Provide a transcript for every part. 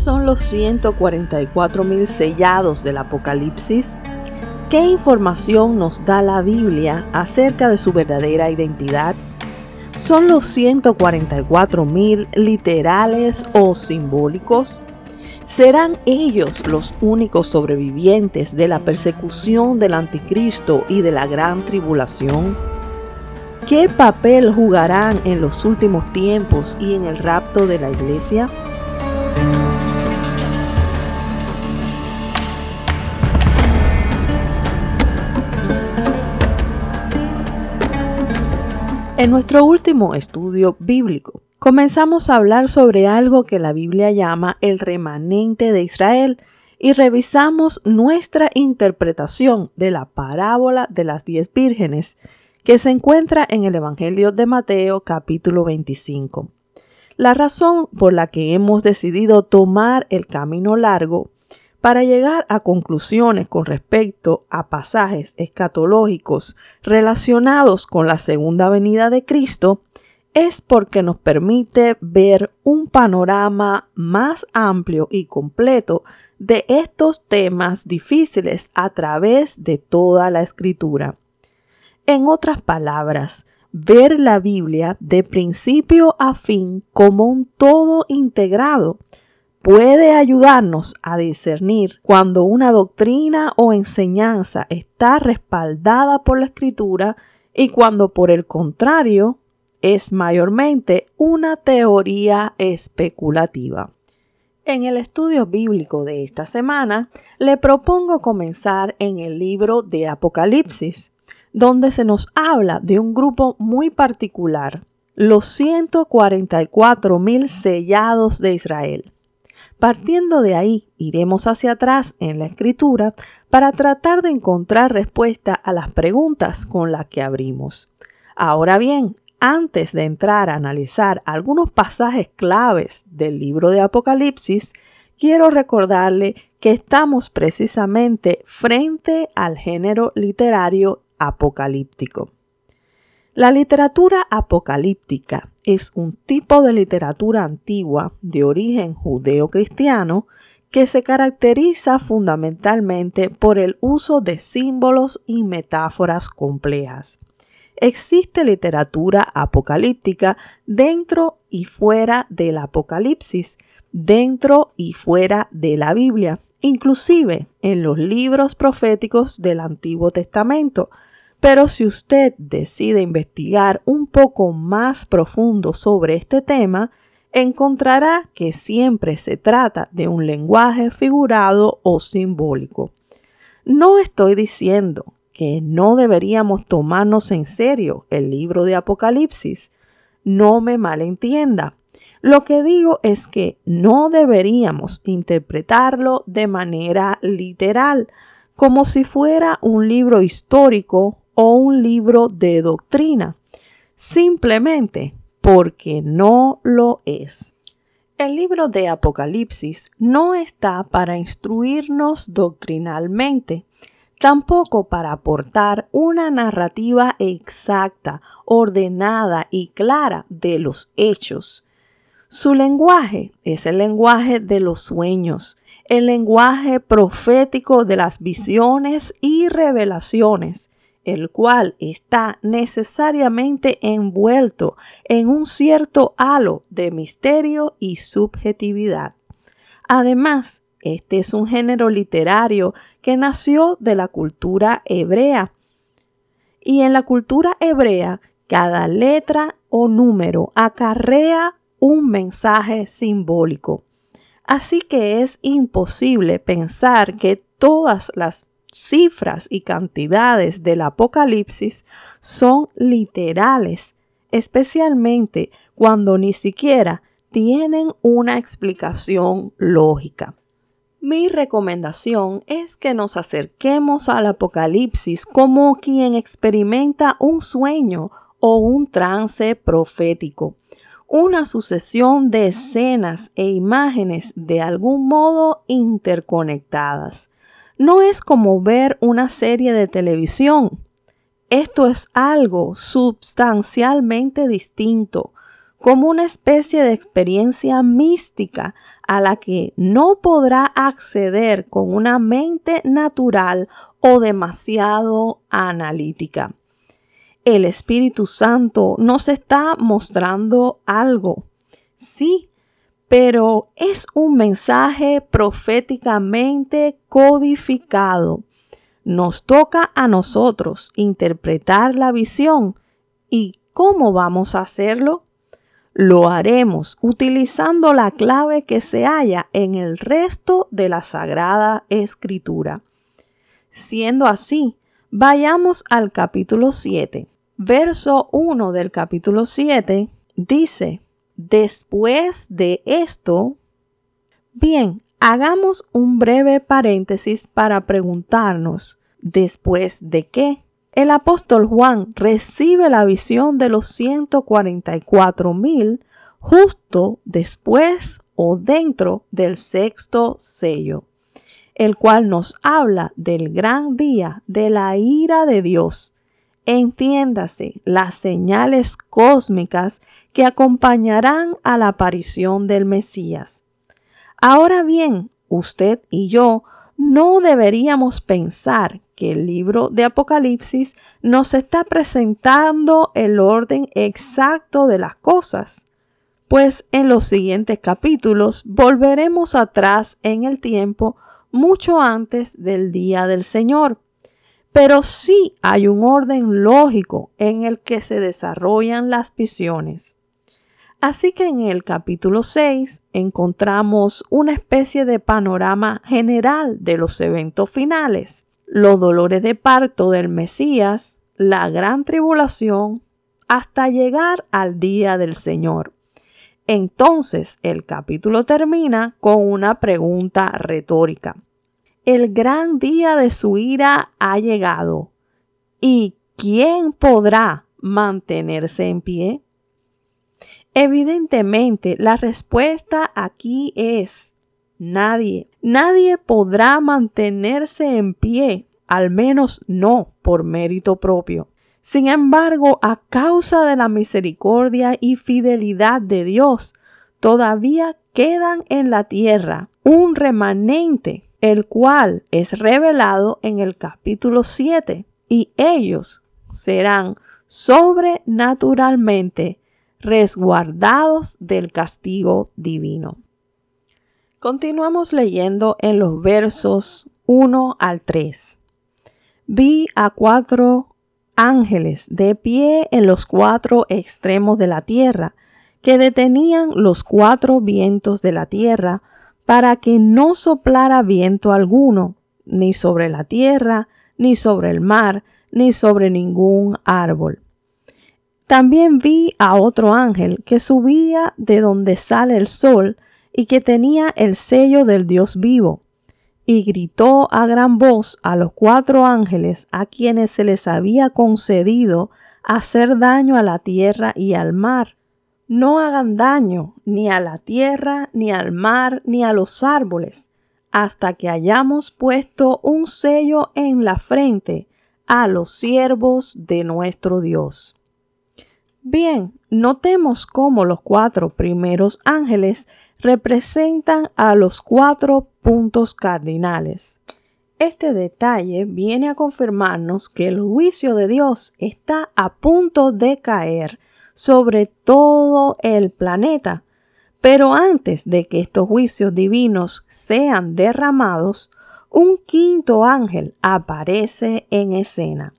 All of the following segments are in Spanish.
son los 144,000 sellados del Apocalipsis? ¿Qué información nos da la Biblia acerca de su verdadera identidad? ¿Son los 144,000 literales o simbólicos? ¿Serán ellos los únicos sobrevivientes de la persecución del anticristo y de la gran tribulación? ¿Qué papel jugarán en los últimos tiempos y en el rapto de la iglesia? En nuestro último estudio bíblico, comenzamos a hablar sobre algo que la Biblia llama el remanente de Israel y revisamos nuestra interpretación de la parábola de las 10 vírgenes que se encuentra en el Evangelio de Mateo capítulo 25. La razón por la que hemos decidido tomar el camino largo para llegar a conclusiones con respecto a pasajes escatológicos relacionados con la segunda venida de Cristo es porque nos permite ver un panorama más amplio y completo de estos temas difíciles a través de toda la Escritura. En otras palabras, ver la Biblia de principio a fin como un todo integrado puede ayudarnos a discernir cuando una doctrina o enseñanza está respaldada por la Escritura y cuando, por el contrario, es mayormente una teoría especulativa. En el estudio bíblico de esta semana, le propongo comenzar en el libro de Apocalipsis, donde se nos habla de un grupo muy particular, los 144,000 sellados de Israel. Partiendo de ahí, iremos hacia atrás en la Escritura para tratar de encontrar respuesta a las preguntas con las que abrimos. Ahora bien, antes de entrar a analizar algunos pasajes claves del libro de Apocalipsis, quiero recordarle que estamos precisamente frente al género literario apocalíptico. La literatura apocalíptica es un tipo de literatura antigua de origen judeo-cristiano que se caracteriza fundamentalmente por el uso de símbolos y metáforas complejas. Existe literatura apocalíptica dentro y fuera del Apocalipsis, dentro y fuera de la Biblia, inclusive en los libros proféticos del Antiguo Testamento. Pero si usted decide investigar un poco más profundo sobre este tema, encontrará que siempre se trata de un lenguaje figurado o simbólico. No estoy diciendo que no deberíamos tomarnos en serio el libro de Apocalipsis. No me malentienda. Lo que digo es que no deberíamos interpretarlo de manera literal, como si fuera un libro histórico o un libro de doctrina, simplemente porque no lo es. El libro de Apocalipsis no está para instruirnos doctrinalmente, tampoco para aportar una narrativa exacta, ordenada y clara de los hechos. Su lenguaje es el lenguaje de los sueños, el lenguaje profético de las visiones y revelaciones, el cual está necesariamente envuelto en un cierto halo de misterio y subjetividad. Además, este es un género literario que nació de la cultura hebrea. Y en la cultura hebrea, cada letra o número acarrea un mensaje simbólico. Así que es imposible pensar que todas las cifras y cantidades del Apocalipsis son literales, especialmente cuando ni siquiera tienen una explicación lógica. Mi recomendación es que nos acerquemos al Apocalipsis como quien experimenta un sueño o un trance profético, una sucesión de escenas e imágenes de algún modo interconectadas. No es como ver una serie de televisión. Esto es algo sustancialmente distinto, como una especie de experiencia mística a la que no podrá acceder con una mente natural o demasiado analítica. El Espíritu Santo nos está mostrando algo, sí, pero es un mensaje proféticamente codificado. Nos toca a nosotros interpretar la visión. ¿Y cómo vamos a hacerlo? Lo haremos utilizando la clave que se halla en el resto de la Sagrada Escritura. Siendo así, vayamos al capítulo 7. Verso 1 del capítulo 7 dice: después de esto, bien, hagamos un breve paréntesis para preguntarnos, ¿después de qué? El apóstol Juan recibe la visión de los 144,000 justo después o dentro del sexto sello, el cual nos habla del gran día de la ira de Dios. Entiéndase, las señales cósmicas que acompañarán a la aparición del Mesías. Ahora bien, usted y yo no deberíamos pensar que el libro de Apocalipsis nos está presentando el orden exacto de las cosas, pues en los siguientes capítulos volveremos atrás en el tiempo mucho antes del día del Señor. Pero sí hay un orden lógico en el que se desarrollan las visiones. Así que en el capítulo 6 encontramos una especie de panorama general de los eventos finales, los dolores de parto del Mesías, la gran tribulación, hasta llegar al día del Señor. Entonces el capítulo termina con una pregunta retórica. El gran día de su ira ha llegado. ¿Y quién podrá mantenerse en pie? Evidentemente, la respuesta aquí es nadie. Nadie podrá mantenerse en pie, al menos no por mérito propio. Sin embargo, a causa de la misericordia y fidelidad de Dios, todavía quedan en la tierra un remanente, el cual es revelado en el capítulo 7, y ellos serán sobrenaturalmente resguardados del castigo divino. Continuamos leyendo en los versos 1 al 3. Vi a 4 ángeles de pie en los 4 extremos de la tierra, que detenían los 4 vientos de la tierra, para que no soplara viento alguno, ni sobre la tierra, ni sobre el mar, ni sobre ningún árbol. También vi a otro ángel que subía de donde sale el sol y que tenía el sello del Dios vivo, y gritó a gran voz a los 4 ángeles a quienes se les había concedido hacer daño a la tierra y al mar. No hagan daño ni a la tierra, ni al mar, ni a los árboles, hasta que hayamos puesto un sello en la frente a los siervos de nuestro Dios. Bien, notemos cómo los 4 primeros ángeles representan a los 4 puntos cardinales. Este detalle viene a confirmarnos que el juicio de Dios está a punto de caer sobre todo el planeta. Pero antes de que estos juicios divinos sean derramados, un 5º ángel aparece en escena.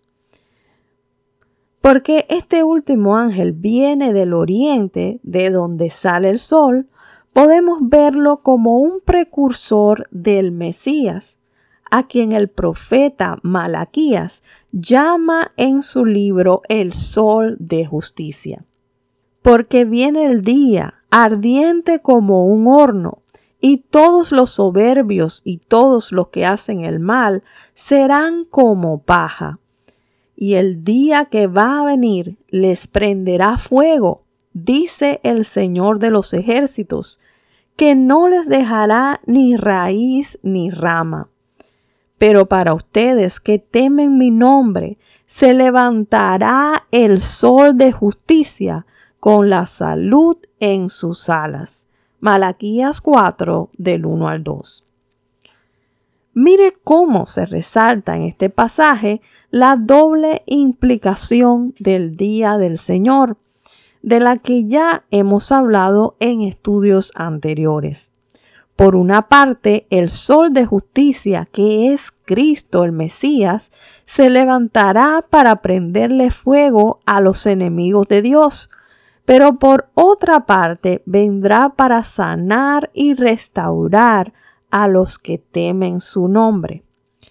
Porque este último ángel viene del oriente, de donde sale el sol, podemos verlo como un precursor del Mesías, a quien el profeta Malaquías llama en su libro el sol de justicia. Porque viene el día, ardiente como un horno, y todos los soberbios y todos los que hacen el mal serán como paja. Y el día que va a venir les prenderá fuego, dice el Señor de los ejércitos, que no les dejará ni raíz ni rama. Pero para ustedes que temen mi nombre, se levantará el sol de justicia, con la salud en sus alas. Malaquías 4, del 1 al 2. Mire cómo se resalta en este pasaje la doble implicación del día del Señor, de la que ya hemos hablado en estudios anteriores. Por una parte, el sol de justicia, que es Cristo el Mesías, se levantará para prenderle fuego a los enemigos de Dios, pero por otra parte vendrá para sanar y restaurar a los que temen su nombre.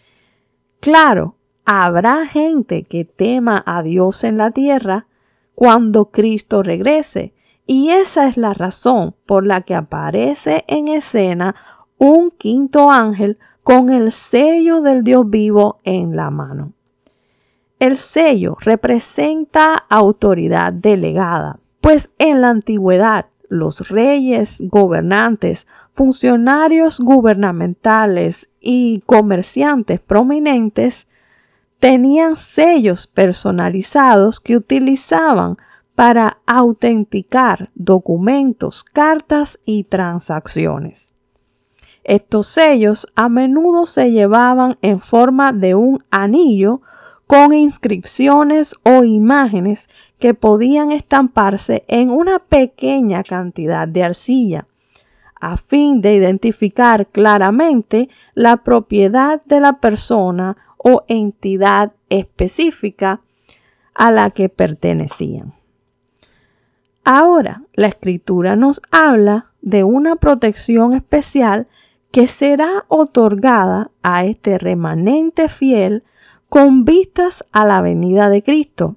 Claro, habrá gente que tema a Dios en la tierra cuando Cristo regrese, y esa es la razón por la que aparece en escena un quinto ángel con el sello del Dios vivo en la mano. El sello representa autoridad delegada, pues en la antigüedad los reyes, gobernantes, funcionarios gubernamentales y comerciantes prominentes tenían sellos personalizados que utilizaban para autenticar documentos, cartas y transacciones. Estos sellos a menudo se llevaban en forma de un anillo con inscripciones o imágenes que podían estamparse en una pequeña cantidad de arcilla, a fin de identificar claramente la propiedad de la persona o entidad específica a la que pertenecían. Ahora, la Escritura nos habla de una protección especial que será otorgada a este remanente fiel con vistas a la venida de Cristo,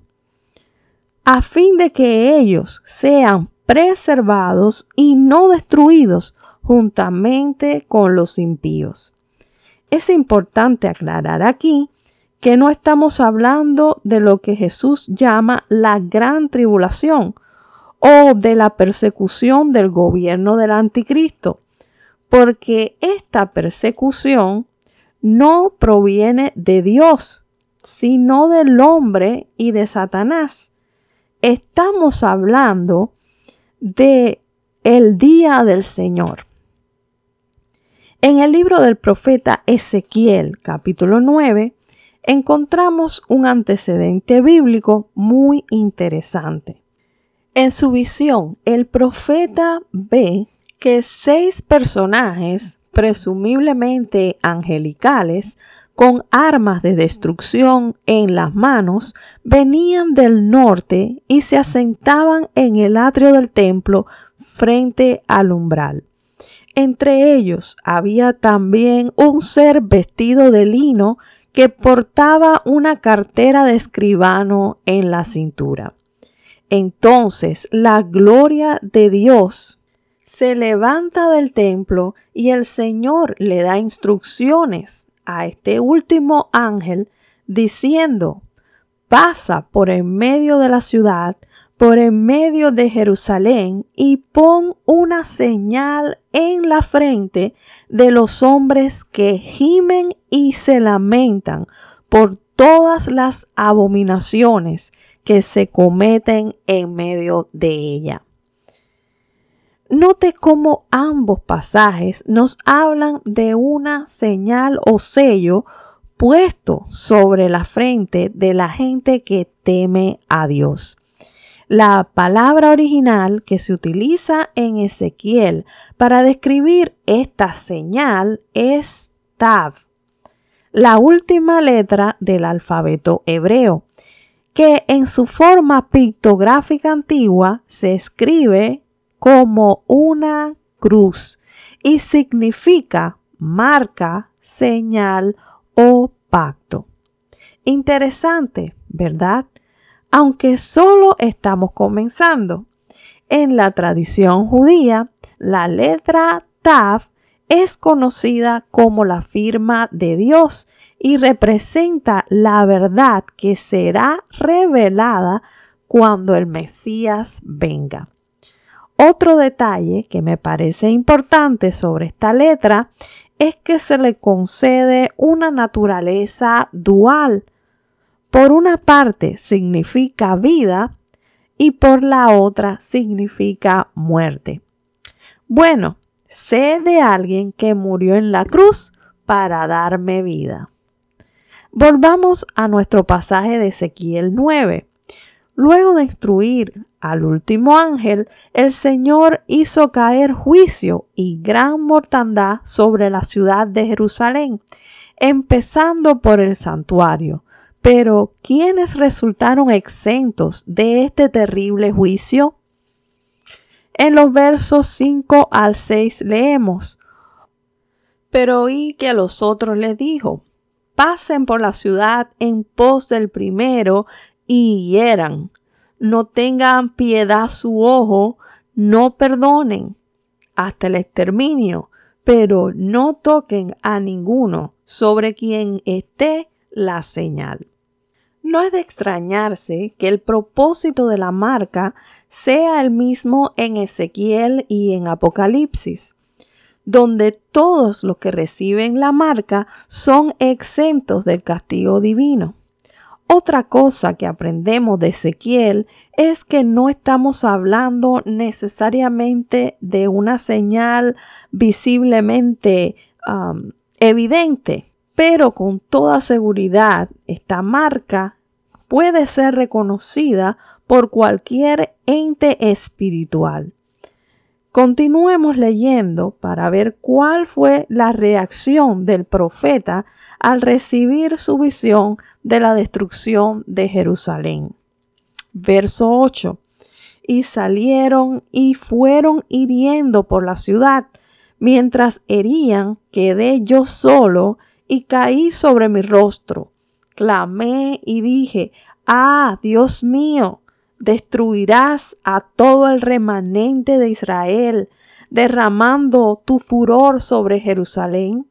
a fin de que ellos sean preservados y no destruidos juntamente con los impíos. Es importante aclarar aquí que no estamos hablando de lo que Jesús llama la gran tribulación o de la persecución del gobierno del anticristo, porque esta persecución no proviene de Dios, sino del hombre y de Satanás. Estamos hablando de el día del Señor. En el libro del profeta Ezequiel, capítulo 9, encontramos un antecedente bíblico muy interesante. En su visión, el profeta ve que 6 personajes, presumiblemente angelicales, con armas de destrucción en las manos, venían del norte y se asentaban en el atrio del templo frente al umbral. Entre ellos había también un ser vestido de lino que portaba una cartera de escribano en la cintura. Entonces la gloria de Dios se levanta del templo y el Señor le da instrucciones a este último ángel diciendo: pasa por en medio de la ciudad, por en medio de Jerusalén, y pon una señal en la frente de los hombres que gimen y se lamentan por todas las abominaciones que se cometen en medio de ella. Note cómo ambos pasajes nos hablan de una señal o sello puesto sobre la frente de la gente que teme a Dios. La palabra original que se utiliza en Ezequiel para describir esta señal es Tav, la última letra del alfabeto hebreo, que en su forma pictográfica antigua se escribe como una cruz y significa marca, señal o pacto. Interesante, ¿verdad? Aunque solo estamos comenzando. En la tradición judía, la letra Tav es conocida como la firma de Dios y representa la verdad que será revelada cuando el Mesías venga. Otro detalle que me parece importante sobre esta letra es que se le concede una naturaleza dual. Por una parte significa vida y por la otra significa muerte. Bueno, sé de alguien que murió en la cruz para darme vida. Volvamos a nuestro pasaje de Ezequiel 9. Luego de instruir al último ángel, el Señor hizo caer juicio y gran mortandad sobre la ciudad de Jerusalén, empezando por el santuario. Pero, ¿quiénes resultaron exentos de este terrible juicio? En los versos 5 al 6 leemos: Pero oí que a los otros les dijo: pasen por la ciudad en pos del primero y hieran. No tengan piedad su ojo, no perdonen hasta el exterminio, pero no toquen a ninguno sobre quien esté la señal. No es de extrañarse que el propósito de la marca sea el mismo en Ezequiel y en Apocalipsis, donde todos los que reciben la marca son exentos del castigo divino. Otra cosa que aprendemos de Ezequiel es que no estamos hablando necesariamente de una señal visiblemente evidente, pero con toda seguridad esta marca puede ser reconocida por cualquier ente espiritual. Continuemos leyendo para ver cuál fue la reacción del profeta al recibir su visión de la destrucción de Jerusalén. Verso 8. Y salieron y fueron hiriendo por la ciudad. Mientras herían, quedé yo solo y caí sobre mi rostro. Clamé y dije: ¡Ah, Dios mío! Destruirás a todo el remanente de Israel, derramando tu furor sobre Jerusalén.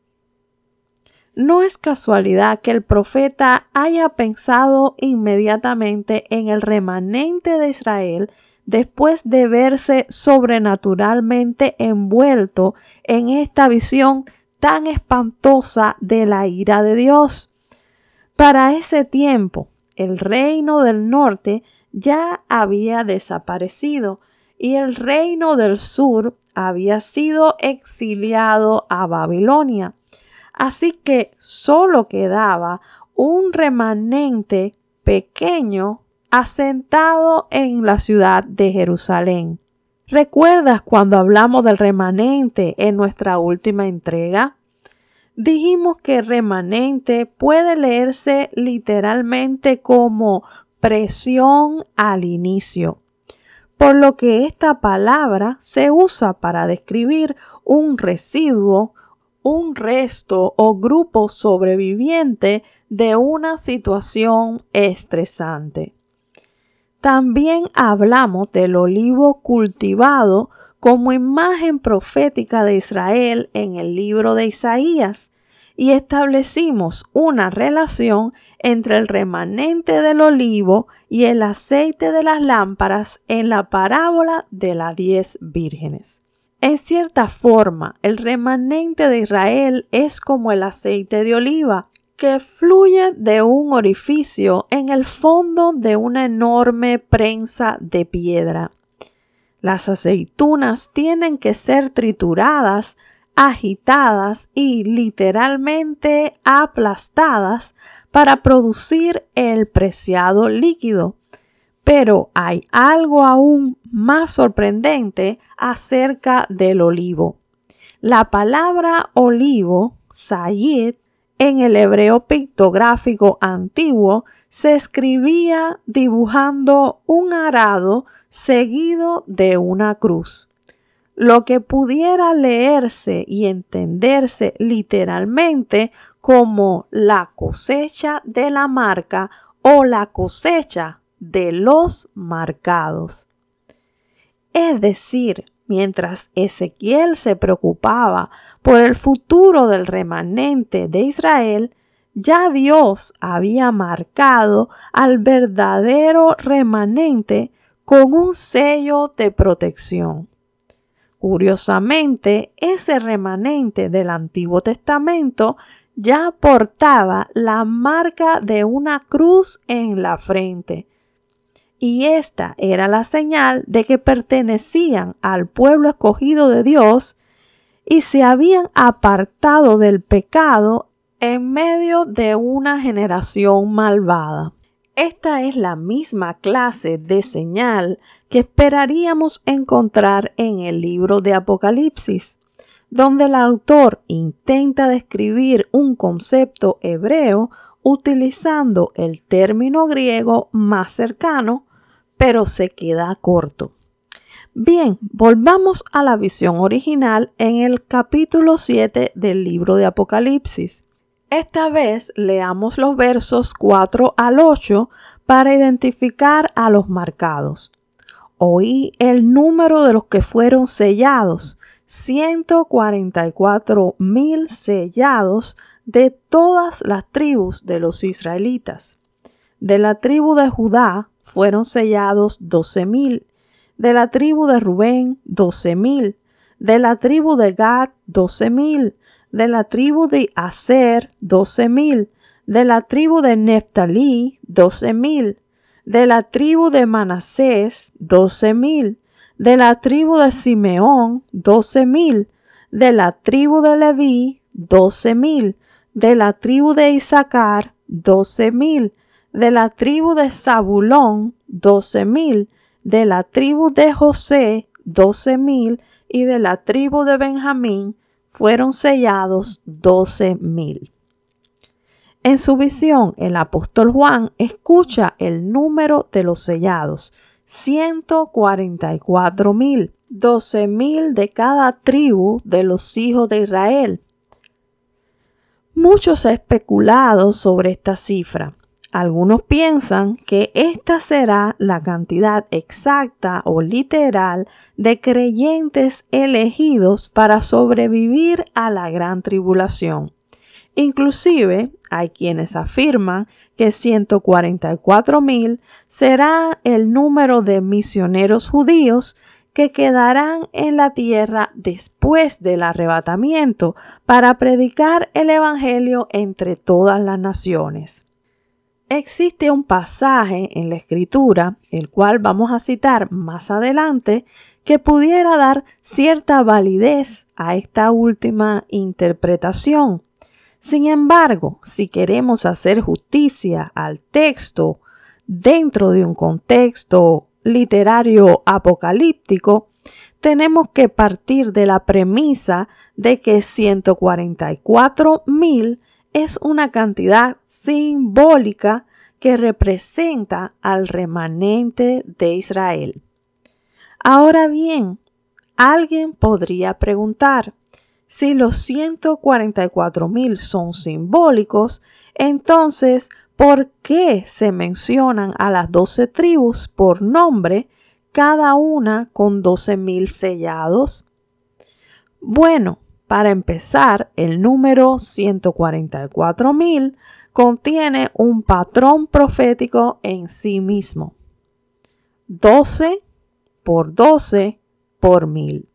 No es casualidad que el profeta haya pensado inmediatamente en el remanente de Israel después de verse sobrenaturalmente envuelto en esta visión tan espantosa de la ira de Dios. Para ese tiempo, el reino del norte ya había desaparecido y el reino del sur había sido exiliado a Babilonia. Así que solo quedaba un remanente pequeño asentado en la ciudad de Jerusalén. ¿Recuerdas cuando hablamos del remanente en nuestra última entrega? Dijimos que remanente puede leerse literalmente como presión al inicio, por lo que esta palabra se usa para describir un residuo, un resto o grupo sobreviviente de una situación estresante. También hablamos del olivo cultivado como imagen profética de Israel en el libro de Isaías y establecimos una relación entre el remanente del olivo y el aceite de las lámparas en la parábola de las 10 vírgenes. En cierta forma, el remanente de Israel es como el aceite de oliva, que fluye de un orificio en el fondo de una enorme prensa de piedra. Las aceitunas tienen que ser trituradas, agitadas y literalmente aplastadas para producir el preciado líquido. Pero hay algo aún más sorprendente acerca del olivo. La palabra olivo, sayid, en el hebreo pictográfico antiguo se escribía dibujando un arado seguido de una cruz, lo que pudiera leerse y entenderse literalmente como la cosecha de la marca o la cosecha de los marcados. Es decir, mientras Ezequiel se preocupaba por el futuro del remanente de Israel, ya Dios había marcado al verdadero remanente con un sello de protección. Curiosamente, ese remanente del Antiguo Testamento ya portaba la marca de una cruz en la frente. y esta era la señal de que pertenecían al pueblo escogido de Dios y se habían apartado del pecado en medio de una generación malvada. Esta es la misma clase de señal que esperaríamos encontrar en el libro de Apocalipsis, donde el autor intenta describir un concepto hebreo utilizando el término griego más cercano, pero se queda corto. Bien, volvamos a la visión original en el capítulo 7 del libro de Apocalipsis. Esta vez leamos los versos 4 al 8 para identificar a los marcados. Oí el número de los que fueron sellados, 144,000 sellados de todas las tribus de los israelitas. De la tribu de Judá fueron sellados 12,000, de la tribu de Rubén 12,000, de la tribu de Gad 12,000, de la tribu de Aser 12,000, de la tribu de Neftalí 12,000, de la tribu de Manasés 12,000, de la tribu de Simeón 12,000, de la tribu de Leví 12,000, de la tribu de Isaacar 12,000, de la tribu de Zabulón 12,000, de la tribu de José 12,000 y de la tribu de Benjamín fueron sellados 12,000. En su visión, el apóstol Juan escucha el número de los sellados, 144,000, 12,000 de cada tribu de los hijos de Israel. Mucho se ha especulado sobre esta cifra. Algunos piensan que esta será la cantidad exacta o literal de creyentes elegidos para sobrevivir a la gran tribulación. Inclusive, hay quienes afirman que 144,000 será el número de misioneros judíos que quedarán en la tierra después del arrebatamiento para predicar el evangelio entre todas las naciones. Existe un pasaje en la Escritura, el cual vamos a citar más adelante, que pudiera dar cierta validez a esta última interpretación. Sin embargo, si queremos hacer justicia al texto dentro de un contexto literario apocalíptico, tenemos que partir de la premisa de que 144,000 es una cantidad simbólica que representa al remanente de Israel. Ahora bien, alguien podría preguntar, si los 144,000 son simbólicos, entonces, ¿por qué se mencionan a las 12 tribus por nombre, cada una con 12,000 sellados? Bueno, para empezar, el número 144,000 contiene un patrón profético en sí mismo. 12 por 12 por 1000.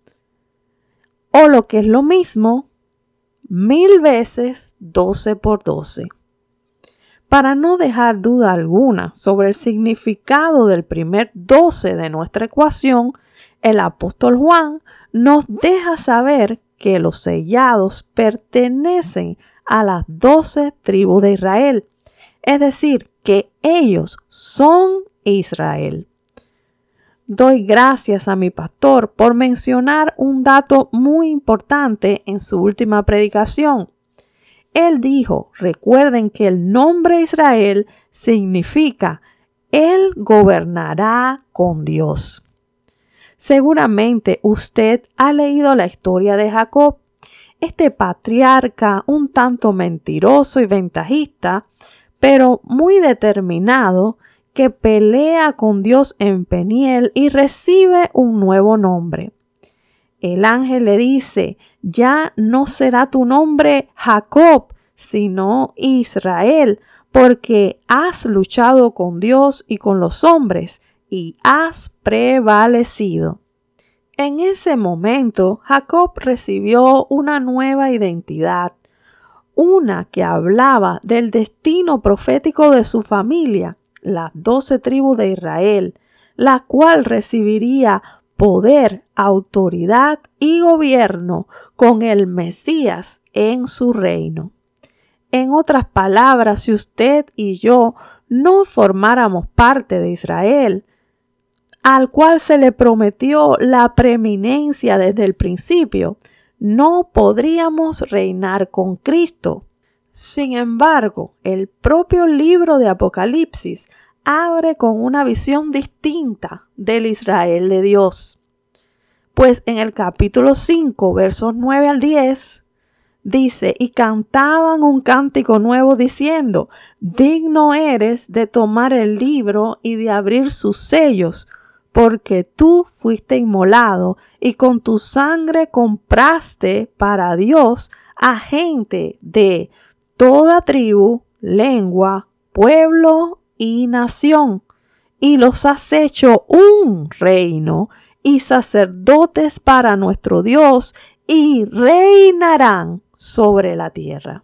O lo que es lo mismo, 1000 veces 12 por 12. Para no dejar duda alguna sobre el significado del primer 12 de nuestra ecuación, el apóstol Juan nos deja saber que los sellados pertenecen a las 12 tribus de Israel, es decir, que ellos son Israel. Doy gracias a mi pastor por mencionar un dato muy importante en su última predicación. Él dijo, recuerden que el nombre Israel significa Él gobernará con Dios. Seguramente usted ha leído la historia de Jacob, este patriarca un tanto mentiroso y ventajista, pero muy determinado, que pelea con Dios en Peniel y recibe un nuevo nombre. El ángel le dice, ya no será tu nombre Jacob, sino Israel, porque has luchado con Dios y con los hombres y has prevalecido. En ese momento, Jacob recibió una nueva identidad, una que hablaba del destino profético de su familia, las 12 tribus de Israel, la cual recibiría poder, autoridad y gobierno con el Mesías en su reino. En otras palabras, si usted y yo no formáramos parte de Israel, al cual se le prometió la preeminencia desde el principio, no podríamos reinar con Cristo. Sin embargo, el propio libro de Apocalipsis abre con una visión distinta del Israel de Dios. Pues en el capítulo 5, versos 9 al 10, dice: y cantaban un cántico nuevo diciendo: digno eres de tomar el libro y de abrir sus sellos, porque tú fuiste inmolado y con tu sangre compraste para Dios a gente de toda tribu, lengua, pueblo y nación, y los has hecho un reino y sacerdotes para nuestro Dios, y reinarán sobre la tierra.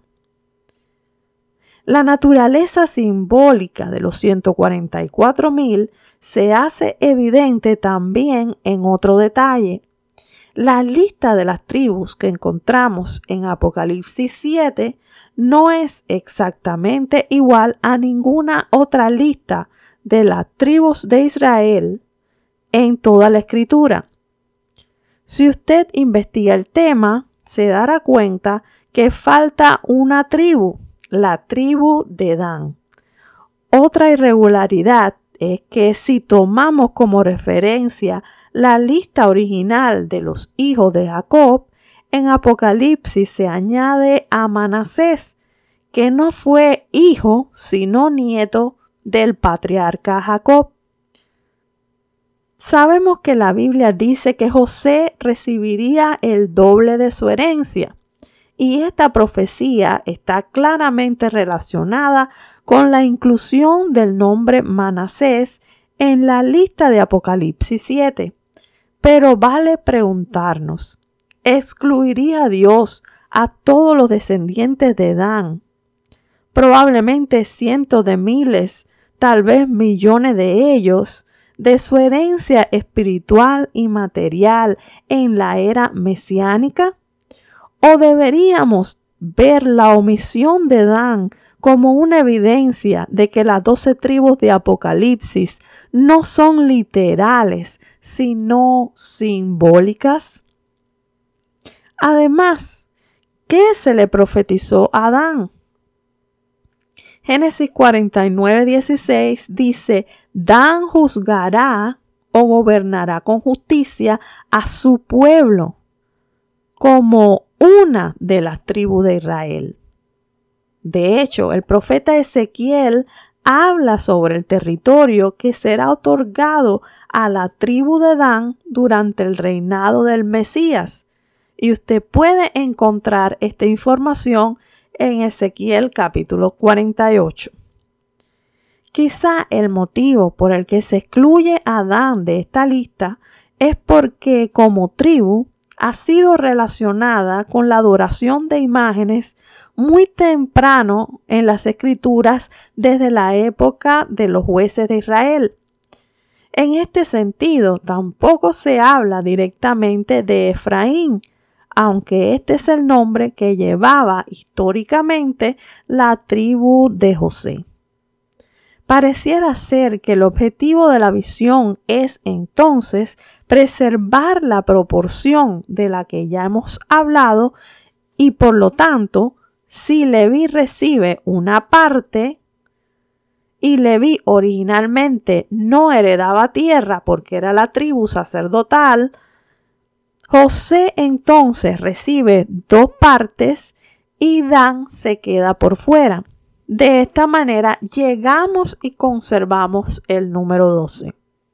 La naturaleza simbólica de los 144,000 se hace evidente también en otro detalle. La lista de las tribus que encontramos en Apocalipsis 7 no es exactamente igual a ninguna otra lista de las tribus de Israel en toda la Escritura. Si usted investiga el tema, se dará cuenta que falta una tribu, la tribu de Dan. Otra irregularidad es que si tomamos como referencia la lista original de los hijos de Jacob, en Apocalipsis se añade a Manasés, que no fue hijo sino nieto del patriarca Jacob. Sabemos que la Biblia dice que José recibiría el doble de su herencia, y esta profecía está claramente relacionada con la inclusión del nombre Manasés en la lista de Apocalipsis 7. Pero vale preguntarnos, ¿excluiría Dios a todos los descendientes de Dan? Probablemente cientos de miles, tal vez millones de ellos, de su herencia espiritual y material en la era mesiánica? ¿O deberíamos ver la omisión de Dan como una evidencia de que las 12 tribus de Apocalipsis no son literales, sino simbólicas? Además, ¿qué se le profetizó a Dan? Génesis 49:16 dice: Dan juzgará o gobernará con justicia a su pueblo, como una de las tribus de Israel. De hecho, el profeta Ezequiel habla sobre el territorio que será otorgado a la tribu de Dan durante el reinado del Mesías. Y usted puede encontrar esta información en Ezequiel capítulo 48. Quizá el motivo por el que se excluye a Dan de esta lista es porque como tribu ha sido relacionada con la adoración de imágenes muy temprano en las Escrituras, desde la época de los jueces de Israel. En este sentido, tampoco se habla directamente de Efraín, aunque este es el nombre que llevaba históricamente la tribu de José. Pareciera ser que el objetivo de la visión es entonces preservar la proporción de la que ya hemos hablado, y por lo tanto, si Leví recibe una parte y Leví originalmente no heredaba tierra porque era la tribu sacerdotal, José entonces recibe 2 partes y Dan se queda por fuera. De esta manera llegamos y conservamos el número 12.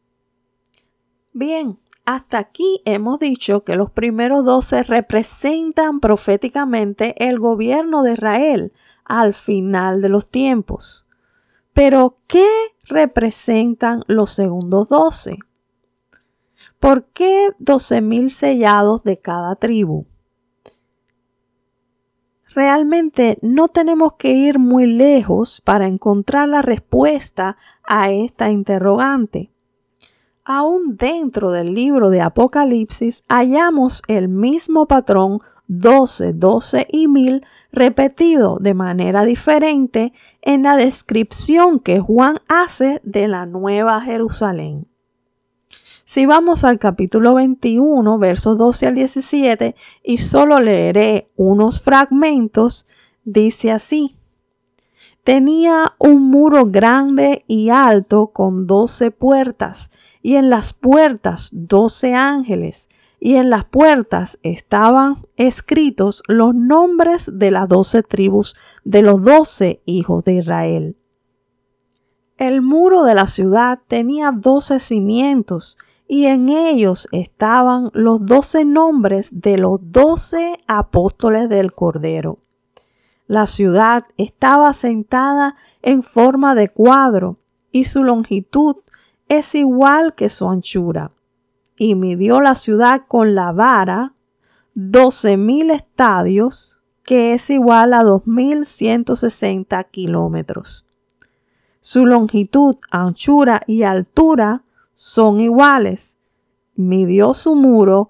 Bien, hasta aquí hemos dicho que los primeros 12 representan proféticamente el gobierno de Israel al final de los tiempos. Pero, ¿qué representan los segundos 12? ¿Por qué 12,000 sellados de cada tribu? Realmente no tenemos que ir muy lejos para encontrar la respuesta a esta interrogante. Aún dentro del libro de Apocalipsis hallamos el mismo patrón 12, 12 y 1000 repetido de manera diferente en la descripción que Juan hace de la Nueva Jerusalén. Si vamos al capítulo 21, versos 12 al 17, y solo leeré unos fragmentos, dice así: Tenía un muro grande y alto con 12 puertas, y en las puertas 12 ángeles, y en las puertas estaban escritos los nombres de las 12 tribus de los 12 hijos de Israel. El muro de la ciudad tenía 12 cimientos, y en ellos estaban los 12 nombres de los 12 apóstoles del Cordero. La ciudad estaba sentada en forma de cuadro, y su longitud es igual que su anchura. Y midió la ciudad con la vara 12,000 estadios, que es igual a 2,160 kilómetros. Su longitud, anchura y altura son iguales. Midió su muro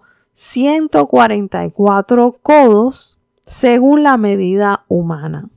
144 codos según la medida humana.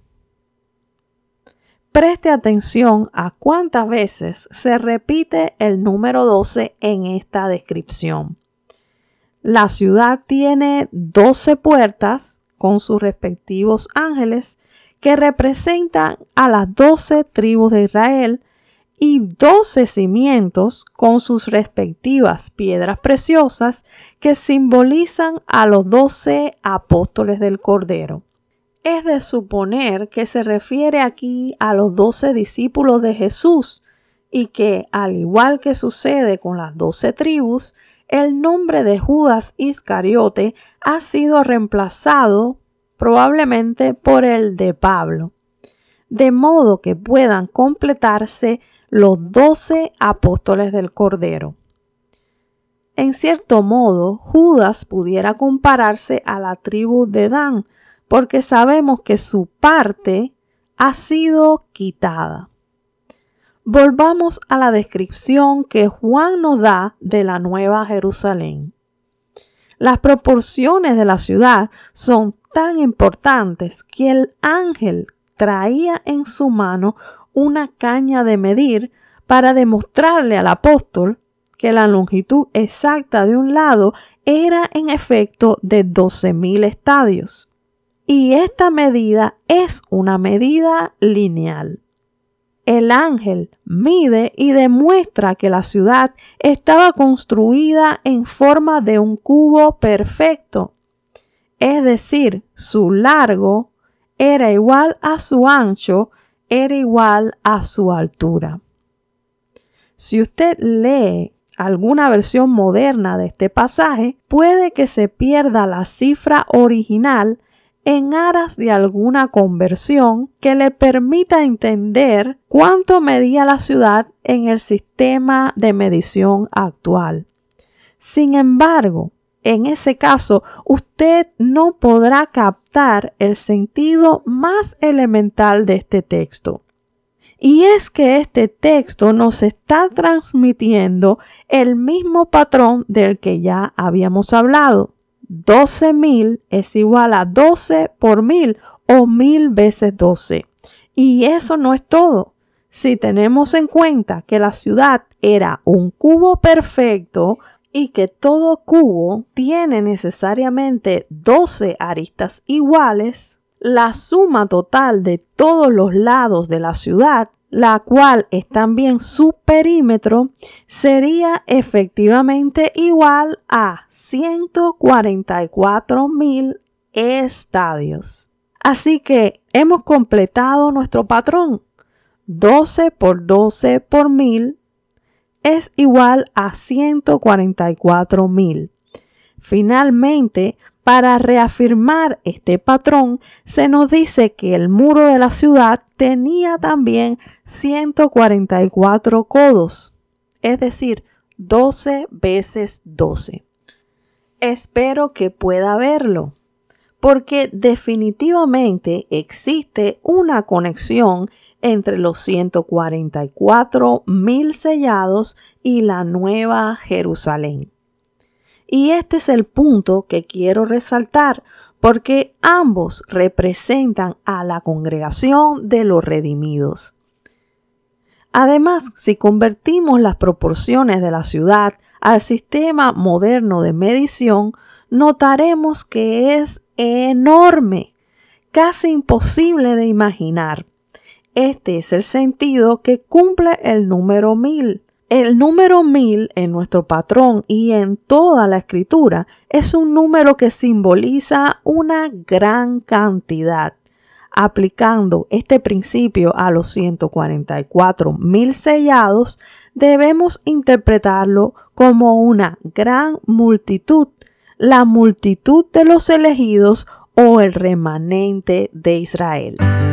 Preste atención a cuántas veces se repite el número 12 en esta descripción. La ciudad tiene 12 puertas con sus respectivos ángeles que representan a las 12 tribus de Israel y 12 cimientos con sus respectivas piedras preciosas que simbolizan a los 12 apóstoles del Cordero. Es de suponer que se refiere aquí a los 12 discípulos de Jesús y que, al igual que sucede con las 12 tribus, el nombre de Judas Iscariote ha sido reemplazado probablemente por el de Pablo, de modo que puedan completarse los 12 apóstoles del Cordero. En cierto modo, Judas pudiera compararse a la tribu de Dan, porque sabemos que su parte ha sido quitada. Volvamos a la descripción que Juan nos da de la Nueva Jerusalén. Las proporciones de la ciudad son tan importantes que el ángel traía en su mano una caña de medir para demostrarle al apóstol que la longitud exacta de un lado era en efecto de 12,000 estadios. Y esta medida es una medida lineal. El ángel mide y demuestra que la ciudad estaba construida en forma de un cubo perfecto, es decir, su largo era igual a su ancho, era igual a su altura. Si usted lee alguna versión moderna de este pasaje, puede que se pierda la cifra original en aras de alguna conversión que le permita entender cuánto medía la ciudad en el sistema de medición actual. Sin embargo, en ese caso, usted no podrá captar el sentido más elemental de este texto. Y es que este texto nos está transmitiendo el mismo patrón del que ya habíamos hablado. 12,000 es igual a 12 por 1000 o 1000 veces 12. Y eso no es todo. Si tenemos en cuenta que la ciudad era un cubo perfecto y que todo cubo tiene necesariamente 12 aristas iguales, la suma total de todos los lados de la ciudad, la cual es también su perímetro, sería efectivamente igual a 144,000 estadios. Así que hemos completado nuestro patrón. 12 por 12 por 1000 es igual a 144,000. Finalmente, para reafirmar este patrón, se nos dice que el muro de la ciudad tenía también 144 codos, es decir, 12 veces 12. Espero que pueda verlo. porque definitivamente existe una conexión entre los 144,000 sellados y la Nueva Jerusalén. Y este es el punto que quiero resaltar, porque ambos representan a la congregación de los redimidos. Además, si convertimos las proporciones de la ciudad al sistema moderno de medición, notaremos que es enorme, casi imposible de imaginar. Este es el sentido que cumple el número 1000. El número 1000 en nuestro patrón y en toda la escritura es un número que simboliza una gran cantidad. Aplicando este principio a los 144,000 sellados, debemos interpretarlo como una gran multitud, la multitud de los elegidos o el remanente de Israel.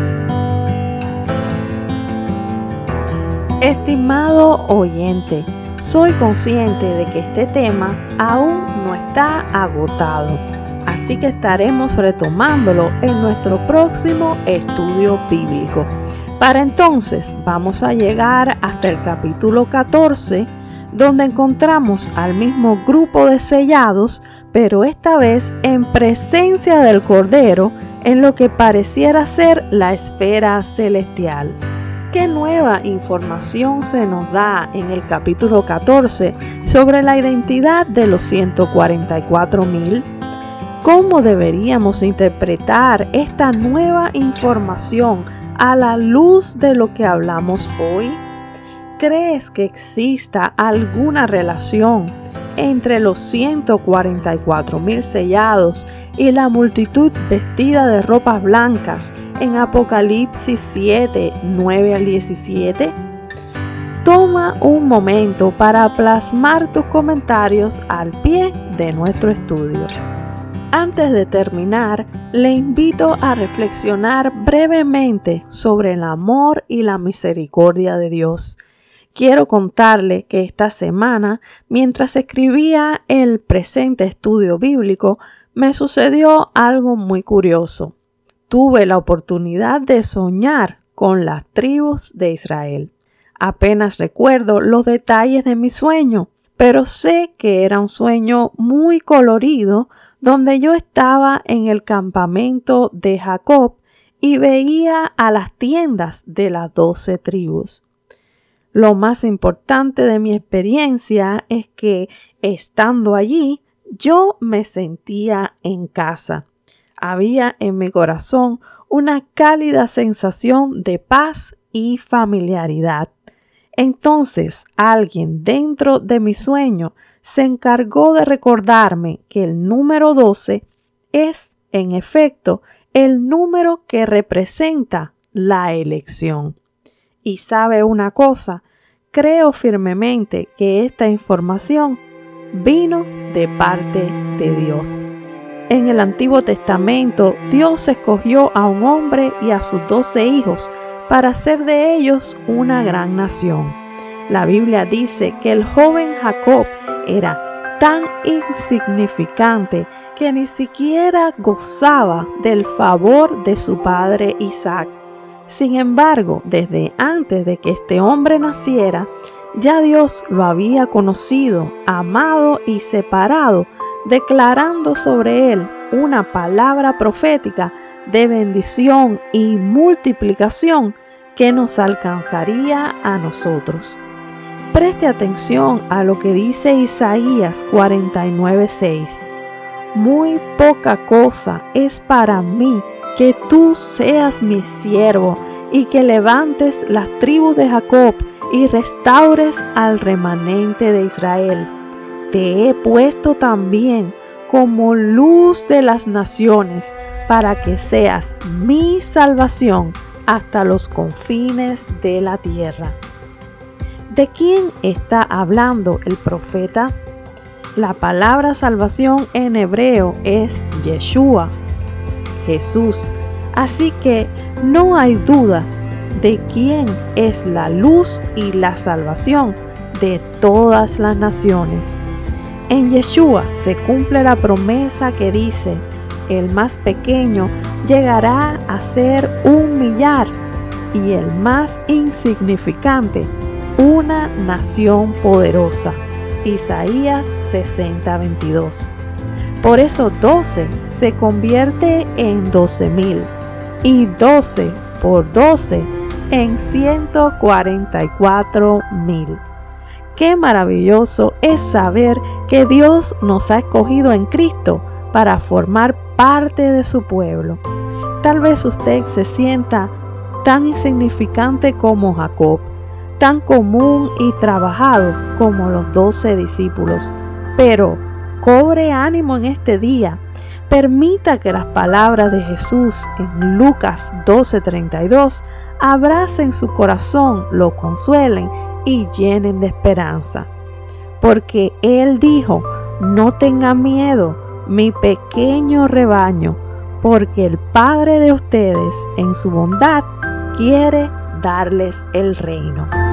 Estimado oyente, soy consciente de que este tema aún no está agotado, así que estaremos retomándolo en nuestro próximo estudio bíblico. Para entonces vamos a llegar hasta el capítulo 14, donde encontramos al mismo grupo de sellados, pero esta vez en presencia del Cordero, en lo que pareciera ser la esfera celestial. ¿Qué nueva información se nos da en el capítulo 14 sobre la identidad de los 144,000? ¿Cómo deberíamos interpretar esta nueva información a la luz de lo que hablamos hoy? ¿Crees que exista alguna relación entre los 144,000 sellados y la multitud vestida de ropas blancas en Apocalipsis 7, 9 al 17? Toma un momento para plasmar tus comentarios al pie de nuestro estudio. Antes de terminar, le invito a reflexionar brevemente sobre el amor y la misericordia de Dios. Quiero contarle que esta semana, mientras escribía el presente estudio bíblico, me sucedió algo muy curioso. Tuve la oportunidad de soñar con las tribus de Israel. Apenas recuerdo los detalles de mi sueño, pero sé que era un sueño muy colorido donde yo estaba en el campamento de Jacob y veía a las tiendas de las 12 tribus. Lo más importante de mi experiencia es que, estando allí, yo me sentía en casa. Había en mi corazón una cálida sensación de paz y familiaridad. Entonces, alguien dentro de mi sueño se encargó de recordarme que el número 12 es, en efecto, el número que representa la elección. Y sabe una cosa, creo firmemente que esta información vino de parte de Dios. En el Antiguo Testamento, Dios escogió a un hombre y a sus 12 hijos para hacer de ellos una gran nación. La Biblia dice que el joven Jacob era tan insignificante que ni siquiera gozaba del favor de su padre Isaac. Sin embargo, desde antes de que este hombre naciera, ya Dios lo había conocido, amado y separado, declarando sobre él una palabra profética de bendición y multiplicación que nos alcanzaría a nosotros. Preste atención a lo que dice Isaías 49:6. Muy poca cosa es para mí que tú seas mi siervo y que levantes las tribus de Jacob y restaures al remanente de Israel. Te he puesto también como luz de las naciones para que seas mi salvación hasta los confines de la tierra. ¿De quién está hablando el profeta? La palabra salvación en hebreo es Yeshua, Jesús. Así que no hay duda de quién es la luz y la salvación de todas las naciones. En Yeshua se cumple la promesa que dice: el más pequeño llegará a ser 1.000.000 y el más insignificante una nación poderosa. Isaías 60:22. Por eso 12 se convierte en 12.000 y 12 por 12 en 144.000. Qué maravilloso es saber que Dios nos ha escogido en Cristo para formar parte de su pueblo. Tal vez usted se sienta tan insignificante como Jacob, tan común y trabajado como los 12 discípulos, pero cobre ánimo en este día. Permita que las palabras de Jesús en Lucas 12:32 abracen su corazón, lo consuelen y llenen de esperanza. Porque Él dijo: no tengan miedo, mi pequeño rebaño, porque el Padre de ustedes, en su bondad, quiere darles el reino.